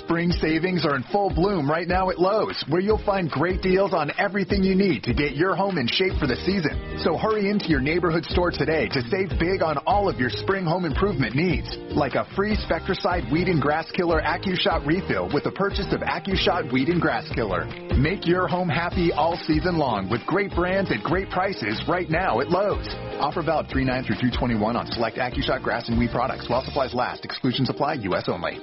Spring savings are in full bloom right now at Lowe's, where you'll find great deals on everything you need to get your home in shape for the season. So hurry into your neighborhood store today to save big on all of your spring home improvement needs, like a free Spectracide Weed and Grass Killer AccuShot refill with the purchase of AccuShot Weed and Grass Killer. Make your home happy all season long with great brands at great prices right now at Lowe's. Offer valid 3/9 through 3/21 on select AccuShot grass and weed products while supplies last. Exclusions apply. U.S. only.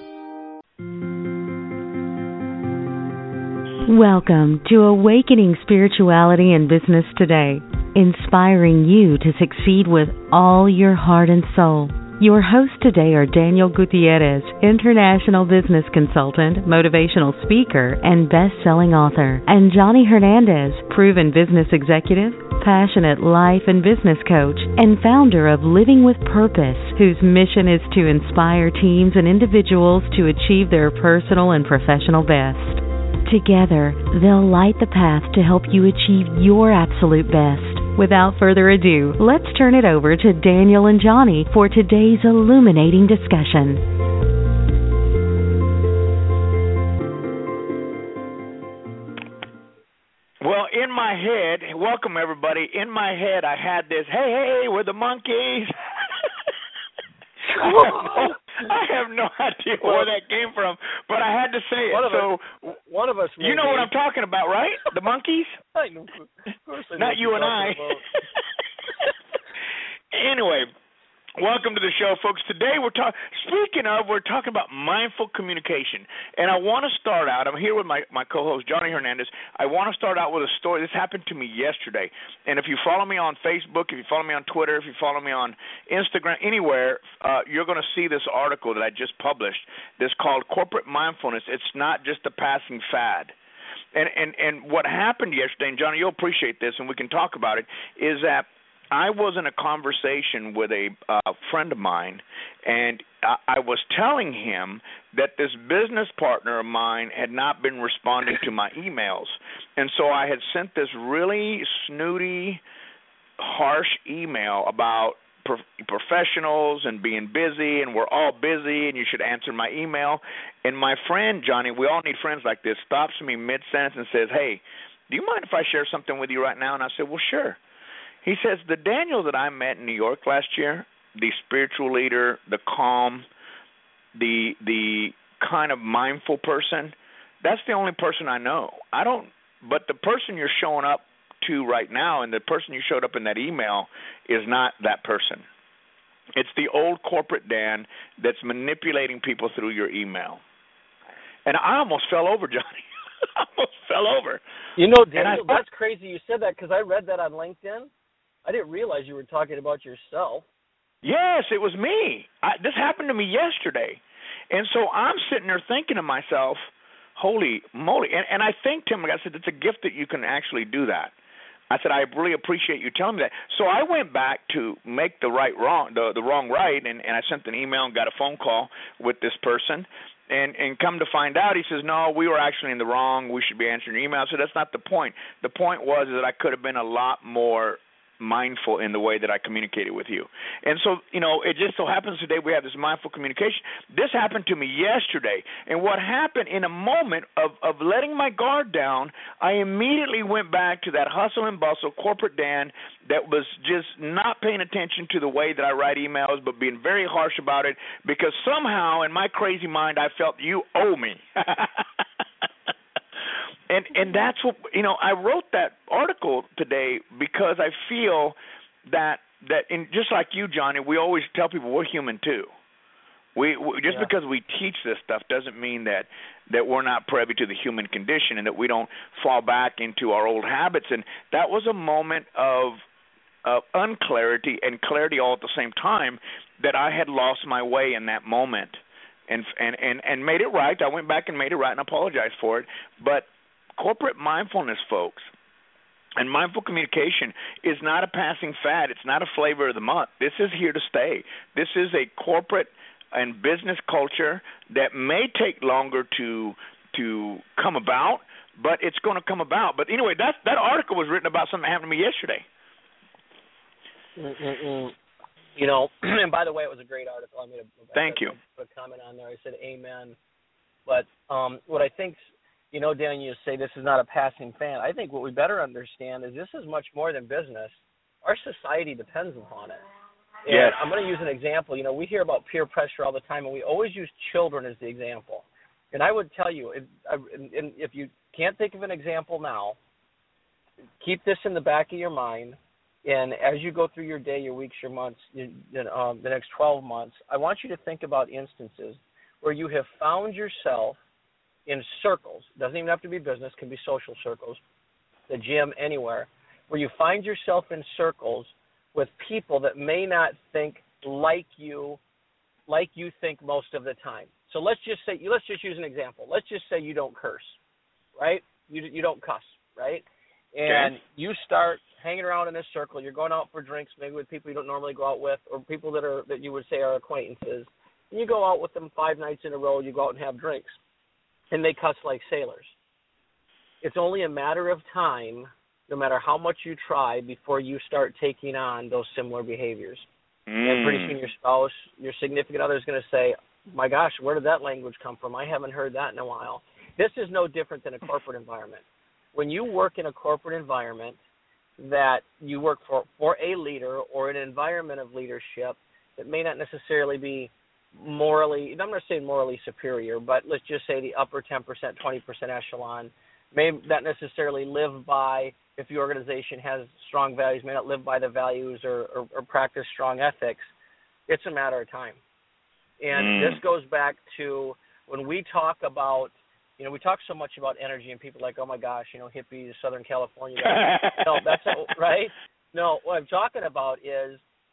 Welcome to Awakening Spirituality and Business Today, inspiring you to succeed with all your heart and soul. Your hosts today are Daniel Gutierrez, international business consultant, motivational speaker, and best-selling author, and Johnny Hernandez, proven business executive, passionate life and business coach, and founder of Living with Purpose, whose mission is to inspire teams and individuals to achieve their personal and professional best. Together, they'll light the path to help you achieve your absolute best. Without further ado, let's turn it over to Daniel and Johnny for today's illuminating discussion. Well, in my head, welcome everybody. In my head, I had this, hey, we're the monkeys. I have no idea where that came from, but I had to say it. One of us. You know what I'm talking about, right? The monkeys? I know, of course I know. Not you and I. Anyway, welcome to the show, folks. Today we're talking about mindful communication, and I want to start out. I'm here with my co-host Johnny Hernandez. I want to start out with a story. This happened to me yesterday, and if you follow me on Facebook, if you follow me on Twitter, if you follow me on Instagram, anywhere, you're going to see this article that I just published. This called Corporate Mindfulness. It's not just a passing fad. And what happened yesterday, and Johnny, you'll appreciate this, and we can talk about it, is that I was in a conversation with a friend of mine, and I was telling him that this business partner of mine had not been responding to my emails. And so I had sent this really snooty, harsh email about professionals and being busy, and we're all busy, and you should answer my email. And my friend, Johnny, we all need friends like this, stops me mid-sentence and says, hey, do you mind if I share something with you right now? And I said, well, sure. He says, the Daniel that I met in New York last year, the spiritual leader, the calm, the kind of mindful person, that's the only person I know. But the person you're showing up to right now and the person you showed up in that email is not that person. It's the old corporate Dan that's manipulating people through your email. And I almost fell over, Johnny. I almost fell over. You know, Daniel, that's crazy you said that because I read that on LinkedIn. I didn't realize you were talking about yourself. Yes, it was me. This happened to me yesterday. And so I'm sitting there thinking to myself, holy moly. And I think, Tim, I said, it's a gift that you can actually do that. I said, I really appreciate you telling me that. So I went back to make the wrong right, and I sent an email and got a phone call with this person. And come to find out, he says, no, we were actually in the wrong. We should be answering your email. So that's not the point. The point was that I could have been a lot more mindful in the way that I communicated with you. And so, it just so happens today we have this mindful communication. This happened to me yesterday. And what happened in a moment of letting my guard down, I immediately went back to that hustle and bustle corporate Dan that was just not paying attention to the way that I write emails, but being very harsh about it because somehow in my crazy mind I felt you owe me. And that's what, I wrote that article today because I feel that just like you, Johnny, we always tell people we're human too. We because we teach this stuff doesn't mean that we're not privy to the human condition and that we don't fall back into our old habits. And that was a moment of unclarity and clarity all at the same time that I had lost my way in that moment and made it right. I went back and made it right and apologized for it. But corporate mindfulness, folks, and mindful communication is not a passing fad. It's not a flavor of the month. This is here to stay. This is a corporate and business culture that may take longer to come about, but it's going to come about. But anyway, that article was written about something that happened to me yesterday. And by the way, it was a great article. I made Thank you. A comment on there. I said, amen. But what I think, Dan, you say this is not a passing fan. I think what we better understand is this is much more than business. Our society depends upon it. And yes. I'm going to use an example. We hear about peer pressure all the time, and we always use children as the example. And I would tell you, if you can't think of an example now, keep this in the back of your mind. And as you go through your day, your weeks, your months, the next 12 months, I want you to think about instances where you have found yourself in circles. Doesn't even have to be business, can be social circles, the gym, anywhere, where you find yourself in circles with people that may not think like you think most of the time. So let's just use an example. Let's just say you don't curse, right? You don't cuss, right? And you start hanging around in this circle. You're going out for drinks, maybe with people you don't normally go out with, or people that you would say are acquaintances. And you go out with them 5 nights in a row. You go out and have drinks, and they cuss like sailors. It's only a matter of time, no matter how much you try, before you start taking on those similar behaviors. And pretty soon your spouse, your significant other is going to say, my gosh, where did that language come from? I haven't heard that in a while. This is no different than a corporate environment. When you work in a corporate environment that you work for a leader or an environment of leadership that may not necessarily be morally, I'm not saying morally superior, but let's just say the upper 10%, 20% echelon, may not necessarily live by, if the organization has strong values, may not live by the values or practice strong ethics. It's a matter of time. And this goes back to when we talk about, we talk so much about energy, and people are like, oh my gosh, hippies, Southern California guys. No, that's right. No, what I'm talking about is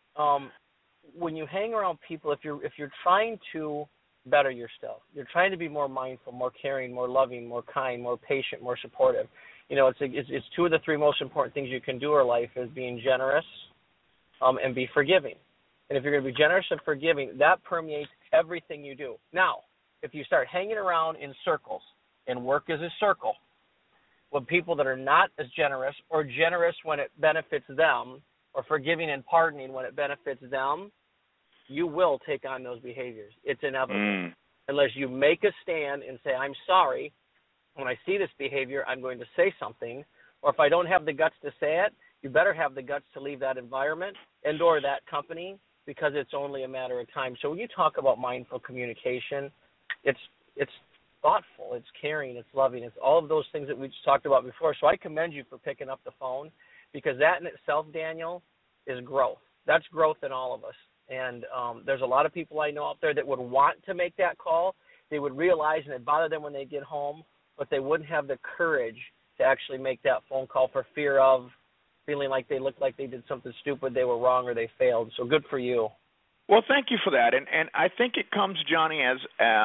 when you hang around people, if you're trying to better yourself, you're trying to be more mindful, more caring, more loving, more kind, more patient, more supportive. It's 2 of the 3 most important things you can do in life is being generous and be forgiving. And if you're going to be generous and forgiving, that permeates everything you do. Now, if you start hanging around in circles, and work is a circle, with people that are not as generous, or generous when it benefits them, or forgiving and pardoning when it benefits them, you will take on those behaviors. It's inevitable. Unless you make a stand and say, I'm sorry, when I see this behavior, I'm going to say something. Or if I don't have the guts to say it, you better have the guts to leave that environment and or that company, because it's only a matter of time. So when you talk about mindful communication, it's thoughtful, it's caring, it's loving, it's all of those things that we just talked about before. So I commend you for picking up the phone, because that in itself, Daniel, is growth. That's growth in all of us. And there's a lot of people I know out there that would want to make that call. They would realize, and it bothered them when they get home, but they wouldn't have the courage to actually make that phone call for fear of feeling like they looked like they did something stupid, they were wrong, or they failed. So good for you. Well, thank you for that. And I think it comes, Johnny, as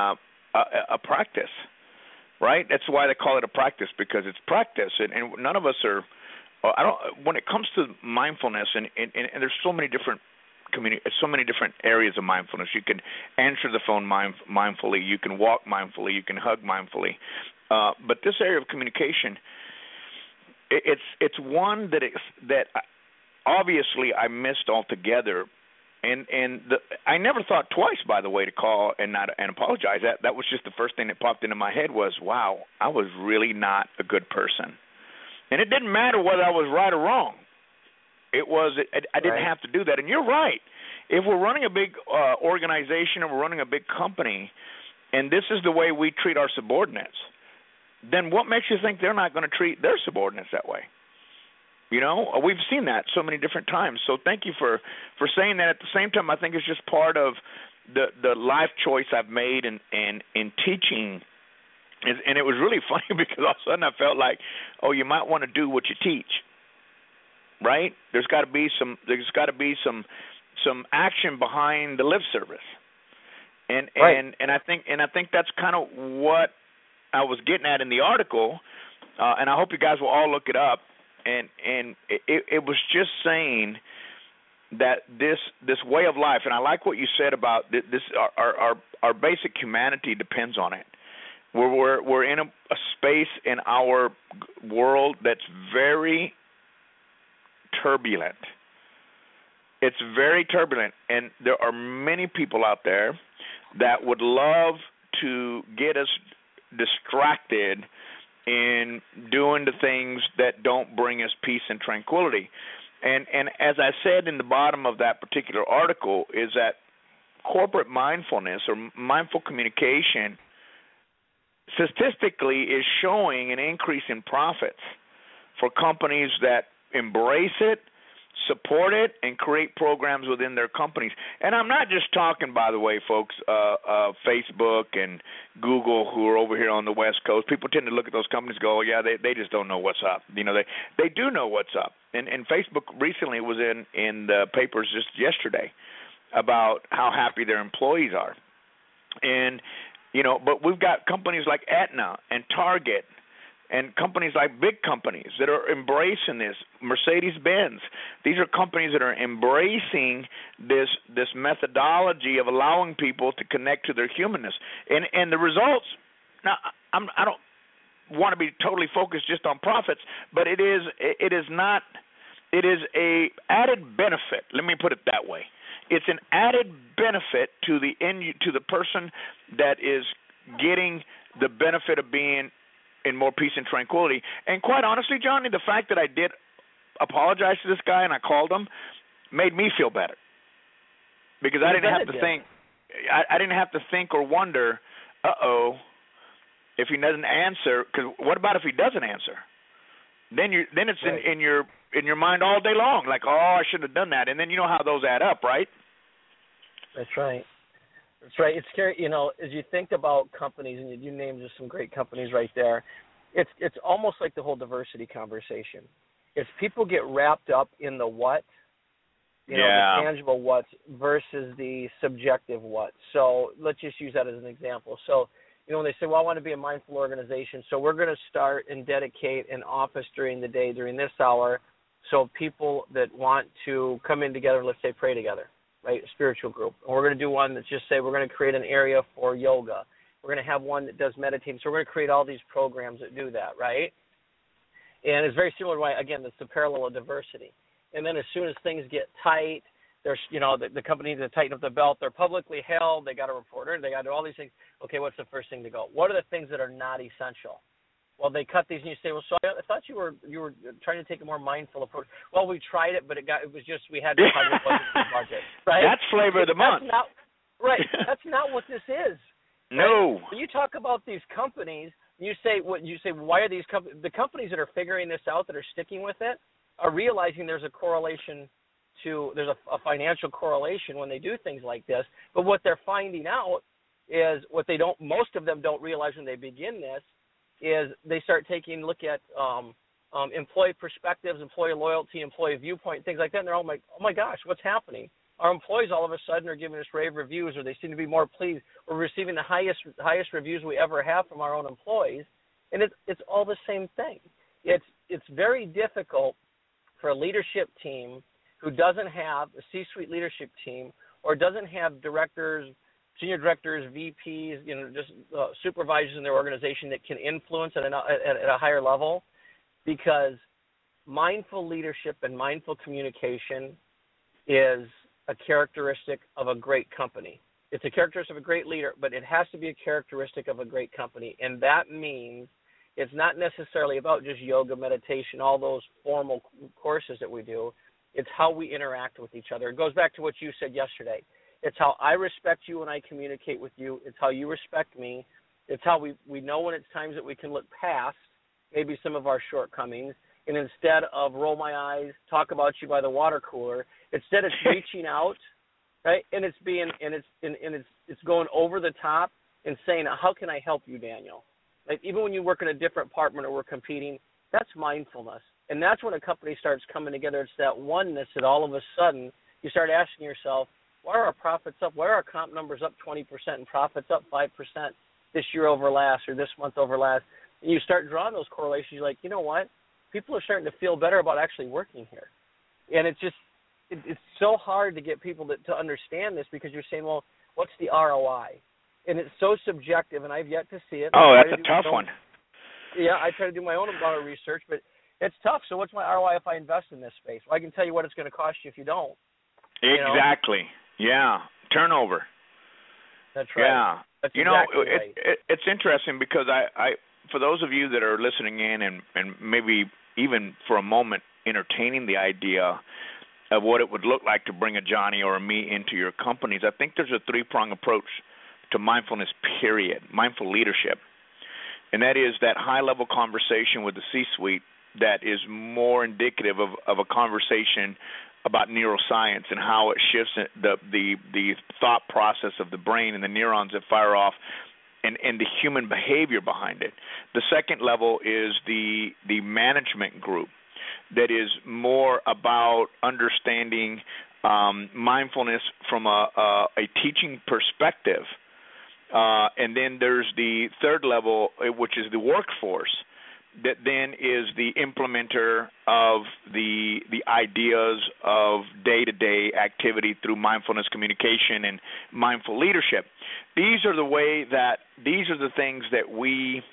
a practice, right? That's why they call it a practice, because it's practice. And none of us are, when it comes to mindfulness, and there's so many different areas of mindfulness. You can answer the phone mindfully. You can walk mindfully. You can hug mindfully. But this area of communication, it's one that obviously I missed altogether, and I never thought twice, by the way, to call and apologize. That was just the first thing that popped into my head was, wow, I was really not a good person, and it didn't matter whether I was right or wrong. I didn't have to do that, and you're right. If we're running a big organization and we're running a big company, and this is the way we treat our subordinates, then what makes you think they're not going to treat their subordinates that way? We've seen that so many different times. So thank you for saying that. At the same time, I think it's just part of the life choice I've made in teaching. And it was really funny because all of a sudden I felt like, oh, you might want to do what you teach, right? There's got to be some action behind the lip service. And I think that's kind of what I was getting at in the article, and I hope you guys will all look it up. And it was just saying that this way of life, and I like what you said about this. Our basic humanity depends on it. We're in a space in our world that's very turbulent. It's very turbulent, and there are many people out there that would love to get us distracted in doing the things that don't bring us peace and tranquility. And as I said in the bottom of that particular article, is that corporate mindfulness or mindful communication statistically is showing an increase in profits for companies that embrace it, support it, and create programs within their companies. And I'm not just talking, by the way, folks, Facebook and Google, who are over here on the West Coast. People tend to look at those companies and go, oh, yeah, they just don't know what's up. You know, they do know what's up. And Facebook recently was in the papers just yesterday about how happy their employees are. And, you know, but we've got companies like Aetna and Target and companies like big companies that are embracing this, Mercedes-Benz. These are companies that are embracing this methodology of allowing people to connect to their humanness. And the results, now I don't want to be totally focused just on profits, but it is a added benefit. Let me put it that way. It's an added benefit to the person that is getting the benefit of being in more peace and tranquility. And quite honestly, Johnny, the fact that I did apologize to this guy and I called him made me feel better, because I didn't have to think. I didn't have to think or wonder, if he doesn't answer. Because what about if he doesn't answer? Then it's right in your mind all day long, like, oh, I should have done that, and then you know how those add up, right? That's right. That's right. It's scary, you know, as you think about companies, and you named just some great companies right there. It's almost like the whole diversity conversation. It's people get wrapped up in the what, the tangible what versus the subjective what. So let's just use that as an example. So, you know, when they say, well, I want to be a mindful organization, so we're going to start and dedicate an office during the day, during this hour, so people that want to come in together, let's say pray together, right, a spiritual group. And we're going to do one that just say we're going to create an area for yoga. We're going to have one that does meditation. So we're going to create all these programs that do that, right? And it's very similar to why, again, it's the parallel of diversity. And then as soon as things get tight, there's, you know, the company that tighten up the belt, they're publicly held, they got a reporter, they got to do all these things. Okay, what's the first thing to go? What are the things that are not essential? Well, they cut these, and you say, well, so I thought you were trying to take a more mindful approach. Well, we tried it, but it was just we had to find a budget, right? That's flavor of the month. That's not what this is. No. Right? When you talk about these companies, you say why are these the companies that are figuring this out, that are sticking with it, are realizing there's a correlation there's a financial correlation when they do things like this. But what they're finding out is most of them don't realize when they begin this, is they start taking a look at employee perspectives, employee loyalty, employee viewpoint, things like that, and they're all like, oh my gosh, what's happening? Our employees all of a sudden are giving us rave reviews, or they seem to be more pleased. We're receiving the highest reviews we ever have from our own employees, and it's all the same thing. It's very difficult for a leadership team who doesn't have a C-suite leadership team, or doesn't have directors, senior directors, VPs, you know, just supervisors in their organization that can influence at a higher level, because mindful leadership and mindful communication is a characteristic of a great company. It's a characteristic of a great leader, but it has to be a characteristic of a great company, and that means it's not necessarily about just yoga, meditation, all those formal courses that we do. It's how we interact with each other. It goes back to what you said yesterday. It's how I respect you when I communicate with you. It's how you respect me. It's how we know when it's times that we can look past maybe some of our shortcomings, and instead of roll my eyes, talk about you by the water cooler, instead it's reaching out, right? And it's going over the top and saying, how can I help you, Daniel? Like, even when you work in a different department or we're competing, that's mindfulness. And that's when a company starts coming together. It's that oneness that all of a sudden you start asking yourself, why are our profits up? Why are our comp numbers up 20% and profits up 5% this year over last, or this month over last? And you start drawing those correlations. You're like, you know what? People are starting to feel better about actually working here. And it's so hard to get people to understand this, because you're saying, well, what's the ROI? And it's so subjective, and I've yet to see it. Oh, that's a tough one. Yeah, I try to do my own amount of research, but it's tough. So what's my ROI if I invest in this space? Well, I can tell you what it's going to cost you if you don't. Exactly. You know? Yeah. Turnover. That's right. Yeah. That's you exactly know, right. it's interesting because I for those of you that are listening in and maybe even for a moment entertaining the idea of what it would look like to bring a Johnny or a me into your companies, I think there's a three-pronged approach to mindfulness, period, mindful leadership. And that is that high-level conversation with the C-suite that is more indicative of a conversation about neuroscience and how it shifts the thought process of the brain and the neurons that fire off and the human behavior behind it. The second level is the management group that is more about understanding mindfulness from a teaching perspective. And then there's the third level, which is the workforce, that then is the implementer of the ideas of day-to-day activity through mindfulness communication and mindful leadership. These are the things that we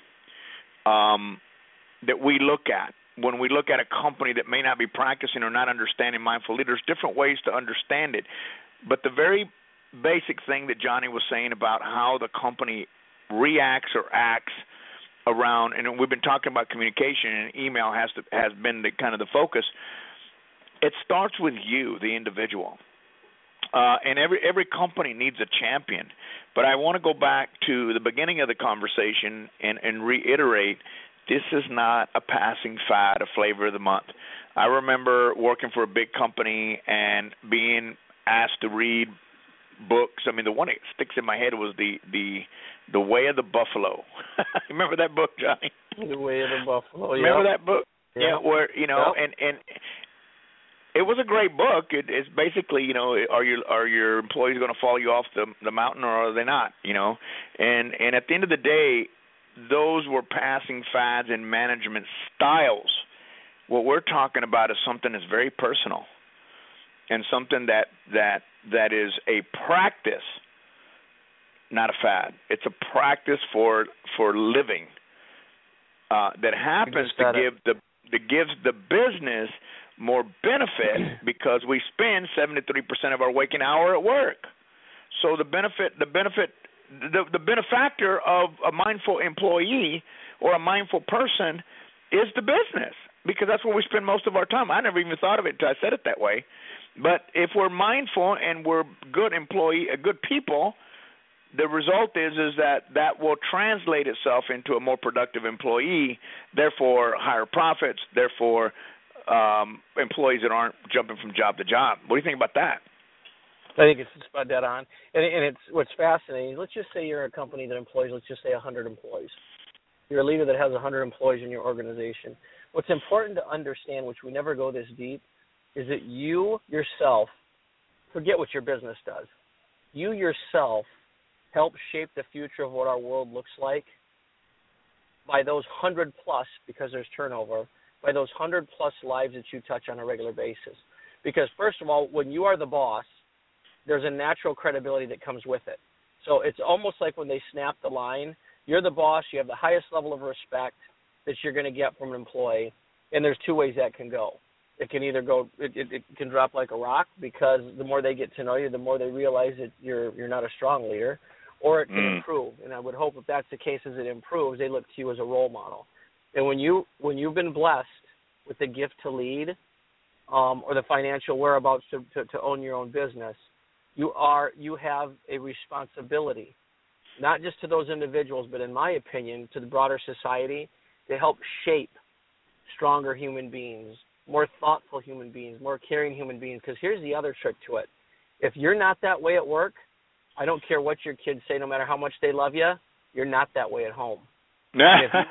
look at when we look at a company that may not be practicing or not understanding mindful leaders. Different ways to understand it, but the very basic thing that Johnny was saying about how the company reacts or acts around, and we've been talking about communication, and email has been the kind of the focus. It starts with you, the individual, and every company needs a champion. But I want to go back to the beginning of the conversation and reiterate: this is not a passing fad, a flavor of the month. I remember working for a big company and being asked to read books. I mean, the one that sticks in my head was the Way of the Buffalo. Remember that book, Johnny? The Way of the Buffalo. Yeah. Remember that book? Yeah. Where and it was a great book. It's basically, are your employees going to follow you off the mountain or are they not? And at the end of the day, those were passing fads in management styles. What we're talking about is something that's very personal and something that is a practice, not a fad. It's a practice for living that happens to gives the business more benefit because we spend 73% of our waking hour at work. So the benefactor of a mindful employee or a mindful person is the business, because that's where we spend most of our time. I never even thought of it until I said it that way. But if we're mindful and we're good people, the result is that will translate itself into a more productive employee, therefore higher profits, therefore employees that aren't jumping from job to job. What do you think about that? I think it's just about dead on. And it's what's fascinating. Let's just say you're a company that employs, let's just say 100 employees. You're a leader that has 100 employees in your organization. What's important to understand, which we never go this deep, is that you yourself, forget what your business does. You yourself help shape the future of what our world looks like by those 100 plus, because there's turnover, by those 100 plus lives that you touch on a regular basis. Because first of all, when you are the boss, there's a natural credibility that comes with it. So it's almost like when they snap the line, you're the boss, you have the highest level of respect that you're going to get from an employee, and there's two ways that can go. It can either go, it can drop like a rock, because the more they get to know you, the more they realize that you're not a strong leader, or it can improve. And I would hope if that's the case, as it improves, they look to you as a role model. And when you've been blessed with the gift to lead, or the financial whereabouts to own your own business, you have a responsibility, not just to those individuals, but in my opinion, to the broader society, to help shape stronger human beings, more thoughtful human beings, more caring human beings. Because here's the other trick to it. If you're not that way at work, I don't care what your kids say, no matter how much they love you, you're not that way at home. And if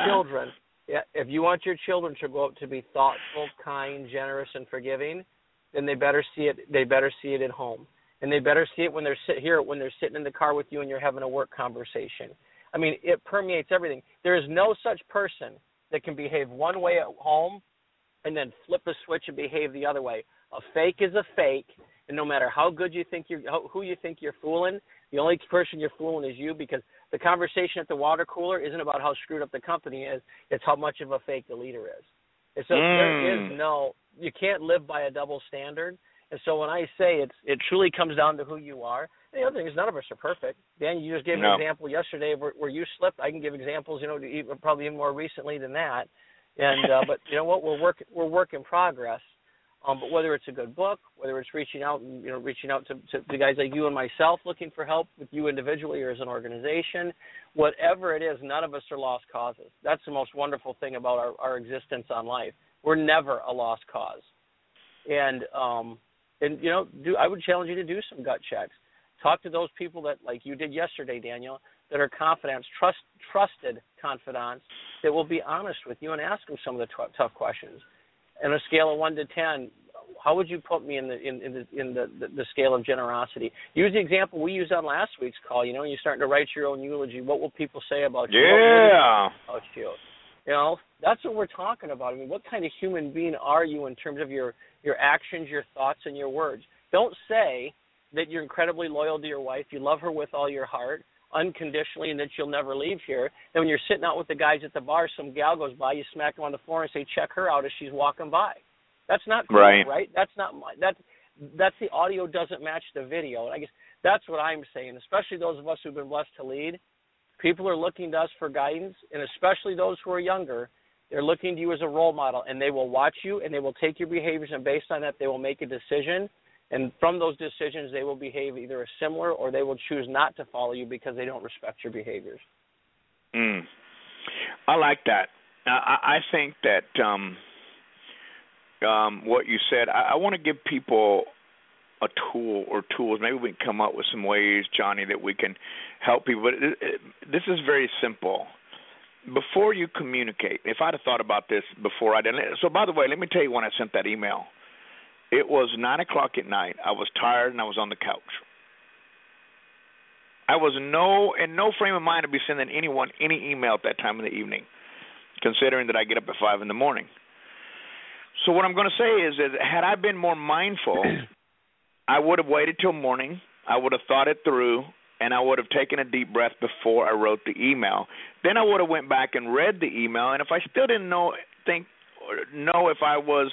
you want your children to grow up to be thoughtful, kind, generous, and forgiving, then they better see it. They better see it at home, and they better see it when they're sitting in the car with you and you're having a work conversation. I mean, it permeates everything. There is no such person that can behave one way at home and then flip a switch and behave the other way. A fake is a fake, and no matter how good you think who you think you're fooling, the only person you're fooling is you, because the conversation at the water cooler isn't about how screwed up the company is. It's how much of a fake the leader is. And so you can't live by a double standard. And so when I say it truly comes down to who you are, The other thing is none of us are perfect. Dan, you just gave an example yesterday where you slipped. I can give examples, probably even more recently than that. And but you know what? We're work in progress. But whether it's a good book, whether it's reaching out to guys like you and myself looking for help with you individually or as an organization, whatever it is, none of us are lost causes. That's the most wonderful thing about our existence on life. We're never a lost cause. And I would challenge you to do some gut checks. Talk to those people that, like you did yesterday, Daniel, that are confidants, trusted confidants that will be honest with you and ask them some of the tough questions. On a scale of 1 to 10, how would you put me in the scale of generosity? Use the example we used on last week's call. You're starting to write your own eulogy. What will people say about you? Yeah. About you? That's what we're talking about. I mean, what kind of human being are you in terms of your actions, your thoughts, and your words? Don't say that you're incredibly loyal to your wife, you love her with all your heart, unconditionally, and that you'll never leave here. Then when you're sitting out with the guys at the bar, some gal goes by, you smack them on the floor and say, check her out as she's walking by. That's not cool, right? That's not that's the audio doesn't match the video. And I guess that's what I'm saying, especially those of us who've been blessed to lead. People are looking to us for guidance, and especially those who are younger, they're looking to you as a role model, and they will watch you, and they will take your behaviors, and based on that, they will make a decision. And from those decisions, they will behave either similar or they will choose not to follow you because they don't respect your behaviors. I like that. I think that what you said, I want to give people a tool or tools. Maybe we can come up with some ways, Johnny, that we can help people. But this is very simple. Before you communicate, if I'd have thought about this before I did. So, by the way, let me tell you when I sent that email. It was 9 o'clock at night. I was tired, and I was on the couch. I was in no frame of mind to be sending anyone any email at that time of the evening, considering that I get up at 5 in the morning. So what I'm going to say is that had I been more mindful, I would have waited till morning. I would have thought it through, and I would have taken a deep breath before I wrote the email. Then I would have went back and read the email, and if I still didn't know if I was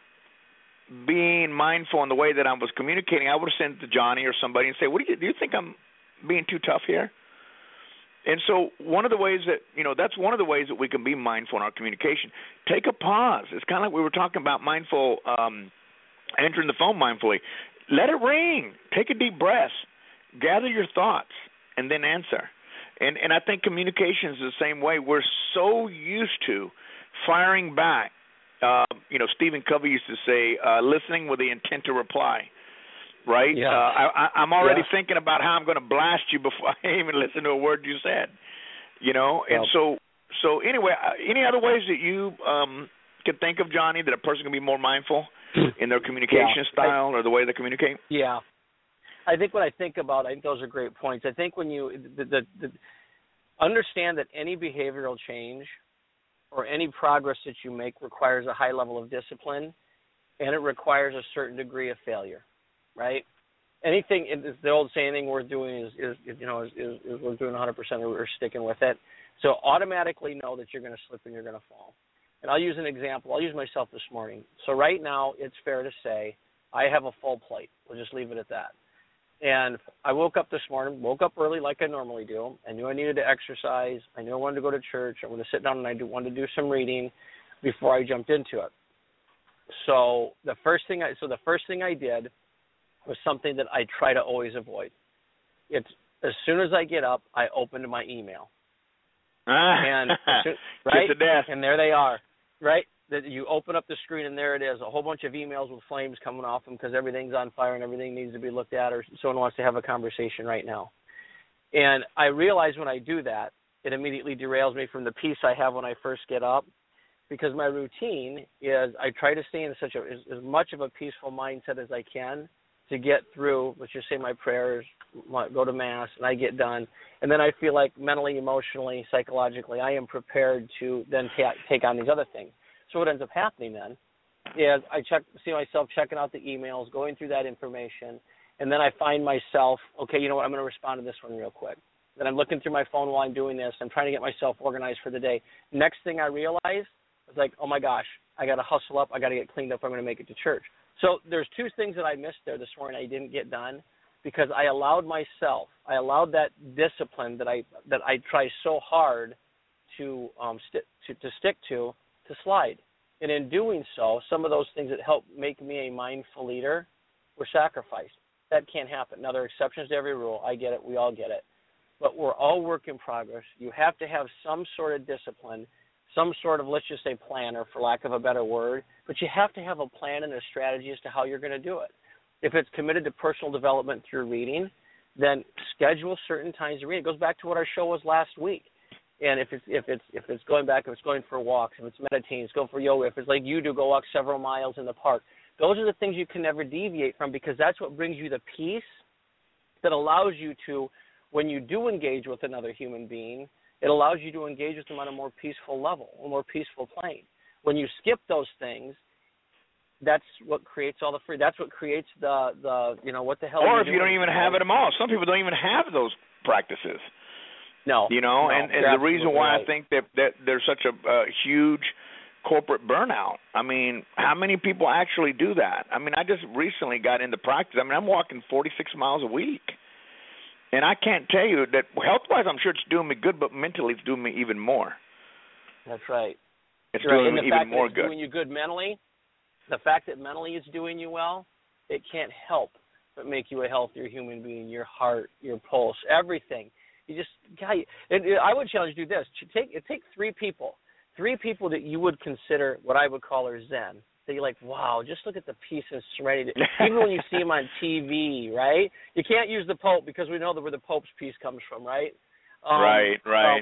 being mindful in the way that I was communicating, I would have sent it to Johnny or somebody and say, do you think I'm being too tough here? And so one of the ways that, that's one of the ways that we can be mindful in our communication. Take a pause. It's kind of like we were talking about mindful, answering the phone mindfully. Let it ring. Take a deep breath. Gather your thoughts and then answer. And I think communication is the same way. We're so used to firing back. Stephen Covey used to say, listening with the intent to reply, right? Yeah. I'm already thinking about how I'm going to blast you before I even listen to a word you said, And so anyway, any other ways that you can think of, Johnny, that a person can be more mindful in their communication style or the way they communicate? Yeah. I think when I think about it, I think those are great points. I think when you understand that any behavioral change or any progress that you make requires a high level of discipline, and it requires a certain degree of failure, right? Anything, the old saying, anything worth doing is worth doing 100% or sticking with it. So automatically know that you're going to slip and you're going to fall. And I'll use an example. I'll use myself this morning. So right now, it's fair to say I have a full plate. We'll just leave it at that. And I woke up this morning, woke up early like I normally do. I knew I needed to exercise. I knew I wanted to go to church. I wanted to sit down and I wanted to do some reading before I jumped into it. So the first thing I did was something that I try to always avoid. It's as soon as I get up, I open my email. And right? Get to death. And there they are, right? That you open up the screen and there it is, a whole bunch of emails with flames coming off them because everything's on fire and everything needs to be looked at or someone wants to have a conversation right now. And I realize when I do that, it immediately derails me from the peace I have when I first get up, because my routine is I try to stay in as much of a peaceful mindset as I can to get through, let's just say, my prayers, go to Mass, and I get done. And then I feel like mentally, emotionally, psychologically, I am prepared to then take on these other things. So what ends up happening then is I see myself checking out the emails, going through that information, and then I find myself, okay, you know what, I'm going to respond to this one real quick. Then I'm looking through my phone while I'm doing this. I'm trying to get myself organized for the day. Next thing I realize is like, oh, my gosh, I got to hustle up. I got to get cleaned up. I'm going to make it to church. So there's two things that I missed there this morning I didn't get done. because I allowed that discipline that I try so hard to stick to slide. And in doing so, some of those things that help make me a mindful leader were sacrificed. That can't happen. Now, there are exceptions to every rule. I get it. We all get it. But we're all work in progress. You have to have some sort of discipline, some sort of, let's just say, plan, or for lack of a better word. But you have to have a plan and a strategy as to how you're going to do it. If it's committed to personal development through reading, then schedule certain times to read. It goes back to what our show was last week. And if it's going back, if it's going for walks, if it's meditating, it's going for yoga, if it's like you do, go walk several miles in the park. Those are the things you can never deviate from, because that's what brings you the peace that allows you to, when you do engage with another human being, it allows you to engage with them on a more peaceful level, a more peaceful plane. When you skip those things, that's what creates all the free. That's what creates the what the hell. Or if you don't even have it at all. Some people don't even have those practices. No. And the reason why I think that there's such a huge corporate burnout. I mean, how many people actually do that? I mean, I just recently got into practice. I mean, I'm walking 46 miles a week. And I can't tell you that health-wise, I'm sure it's doing me good, but mentally it's doing me even more. That's right. It's doing me even more good. Doing you good mentally, the fact that mentally it's doing you well, it can't help but make you a healthier human being. Your heart, your pulse, everything. You just, I would challenge you to do this. Take three people that you would consider what I would call are Zen. That you're like, wow, just look at the peace and serenity. Even when you see them on TV, right? You can't use the Pope because we know where the Pope's peace comes from, right? Right.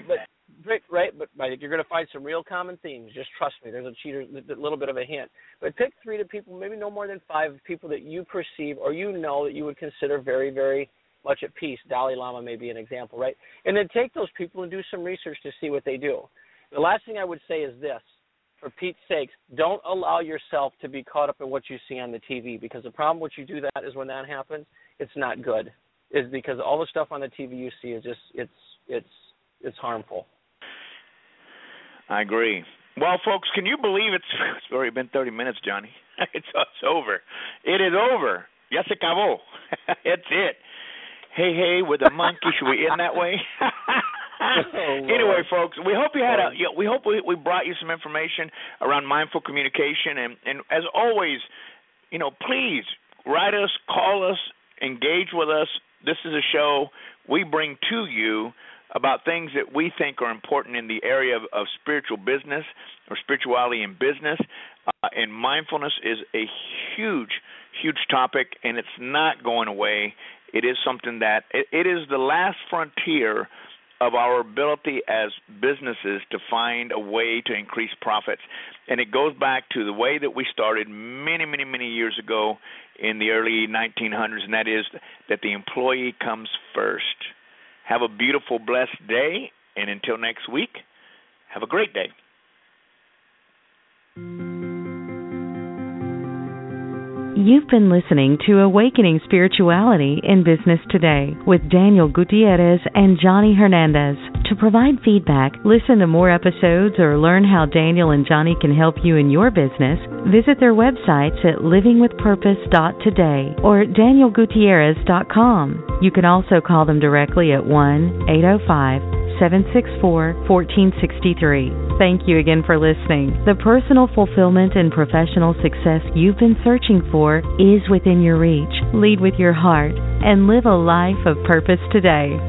But you're going to find some real common themes. Just trust me. There's a little bit of a hint. But pick three to people, maybe no more than five people that you perceive or that you would consider very, very much at peace. Dalai Lama may be an example, right? And then take those people and do some research to see what they do. The last thing I would say is this. For Pete's sakes, don't allow yourself to be caught up in what you see on the TV, because the problem with you do that is when that happens, it's not good. Is because all the stuff on the TV you see is just it's harmful. I agree. Well, folks, can you believe it's already been 30 minutes, Johnny? It's over. It is over. Ya se acabó. It's it. Hey, with a monkey, should we end that way? Anyway, folks, we hope you had we brought you some information around mindful communication, and as always, please write us, call us, engage with us. This is a show we bring to you about things that we think are important in the area of spiritual business or spirituality in business, and mindfulness is a huge topic, and it's not going away. It is something that it is the last frontier of our ability as businesses to find a way to increase profits. And it goes back to the way that we started many, many, many years ago in the early 1900s, and that is that the employee comes first. Have a beautiful, blessed day, and until next week, have a great day. You've been listening to Awakening Spirituality in Business Today with Daniel Gutierrez and Johnny Hernandez. To provide feedback, listen to more episodes, or learn how Daniel and Johnny can help you in your business, visit their websites at livingwithpurpose.today or danielgutierrez.com. You can also call them directly at 1-805-764-1463. Thank you again for listening. The personal fulfillment and professional success you've been searching for is within your reach. Lead with your heart and live a life of purpose today.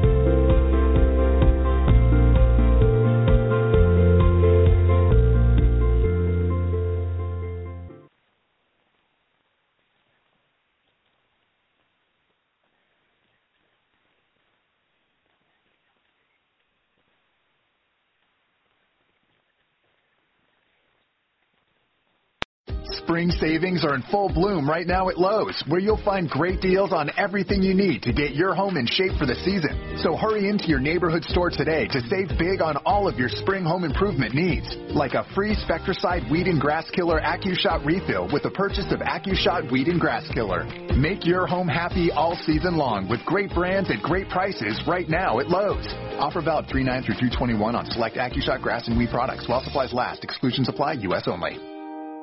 Spring savings are in full bloom right now at Lowe's, where you'll find great deals on everything you need to get your home in shape for the season. So hurry into your neighborhood store today to save big on all of your spring home improvement needs, like a free Spectracide Weed and Grass Killer AccuShot refill with the purchase of AccuShot Weed and Grass Killer. Make your home happy all season long with great brands at great prices right now at Lowe's. Offer valid 3/9 through 3/21 on select AccuShot grass and weed products while supplies last. Exclusions apply. U.S. only.